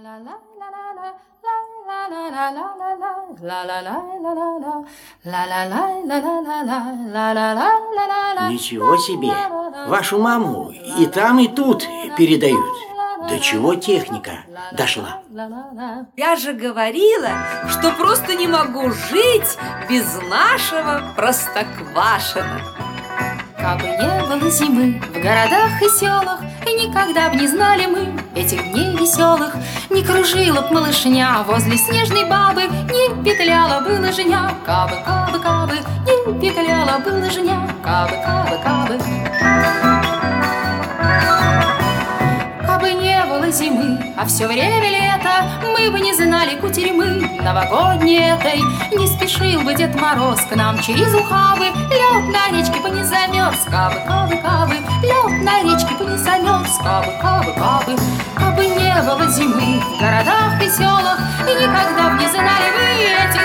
Ничего себе! Вашу маму и там, и тут передают. До чего техника дошла? Я же говорила, что просто не могу жить без нашего Простоквашино. Кабы не было зимы в городах и селах, и никогда б не знали мы этих дней веселых, не кружила б малышня возле снежной бабы, не петляла бы лыжня. Кабы, кабы, кабы, не петляла бы лыжня. Кабы, кабы, кабы. Кабы не было зимы, а все время лето, мы бы не знали кутерьмы новогодней этой. Не спешил бы Дед Мороз к нам через ухабы, лед на речке бы не замерз. Кабы, кабы, кабы, лед на речке бы не замерз. Кабы, кабы, кабы. Кабы не было зимы в городах и селах, и никогда б не знали вы эти